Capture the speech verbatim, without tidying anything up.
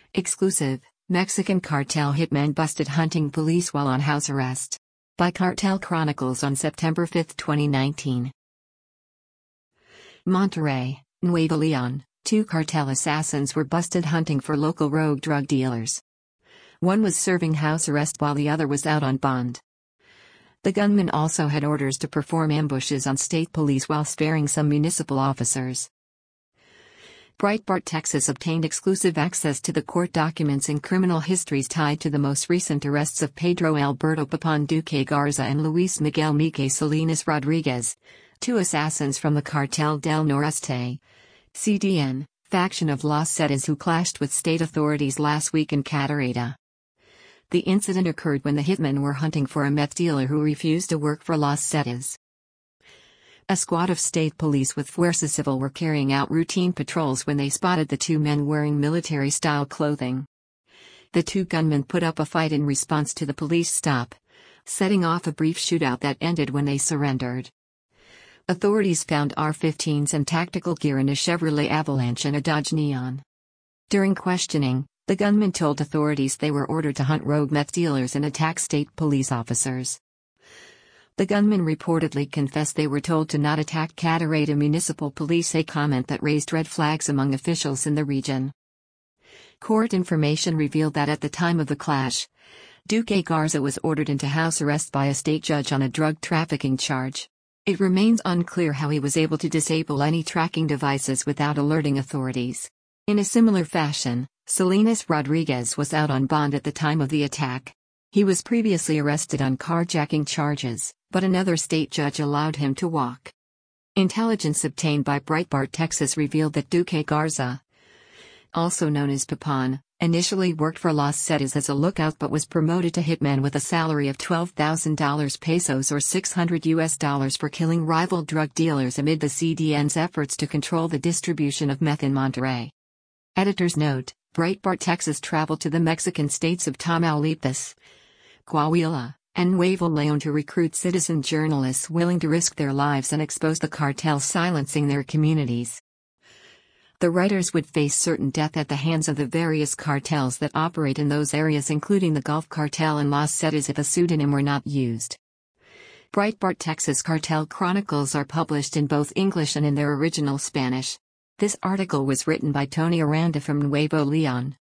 Exclusive, Mexican cartel hitman busted hunting police while on house arrest. By Cartel Chronicles on September fifth, twenty nineteen. Monterrey, Nuevo Leon, two cartel assassins were busted hunting for local rogue drug dealers. One was serving house arrest while the other was out on bond. The gunman also had orders to perform ambushes on state police while sparing some municipal officers. Breitbart Texas obtained exclusive access to the court documents and criminal histories tied to the most recent arrests of Pedro Alberto Papan Duque Garza and Luis Miguel Mike Salinas Rodriguez, two assassins from the Cartel del Noreste, C D N, faction of Los Zetas who clashed with state authorities last week in Cadereyta. The incident occurred when the hitmen were hunting for a meth dealer who refused to work for Los Zetas. A squad of state police with Fuerza Civil were carrying out routine patrols when they spotted the two men wearing military-style clothing. The two gunmen put up a fight in response to the police stop, setting off a brief shootout that ended when they surrendered. Authorities found A R fifteens and tactical gear in a Chevrolet Avalanche and a Dodge Neon. During questioning, the gunmen told authorities they were ordered to hunt rogue meth dealers and attack state police officers. The gunmen reportedly confessed they were told to not attack Cadereyta Municipal Police, a comment that raised red flags among officials in the region. Court information revealed that at the time of the clash, Duque Garza was ordered into house arrest by a state judge on a drug trafficking charge. It remains unclear how he was able to disable any tracking devices without alerting authorities. In a similar fashion, Salinas Rodriguez was out on bond at the time of the attack. He was previously arrested on carjacking charges, but another state judge allowed him to walk. Intelligence obtained by Breitbart Texas revealed that Duque Garza, also known as Papan, initially worked for Los Zetas as a lookout but was promoted to hitman with a salary of twelve thousand pesos or six hundred U S dollars for killing rival drug dealers amid the C D N's efforts to control the distribution of meth in Monterrey. Editor's note: Breitbart Texas traveled to the Mexican states of Tamaulipas, Coahuila, and Nuevo León to recruit citizen journalists willing to risk their lives and expose the cartels silencing their communities. The writers would face certain death at the hands of the various cartels that operate in those areas, including the Gulf Cartel and Los Zetas, if a pseudonym were not used. Breitbart Texas Cartel Chronicles are published in both English and in their original Spanish. This article was written by Tony Aranda from Nuevo León.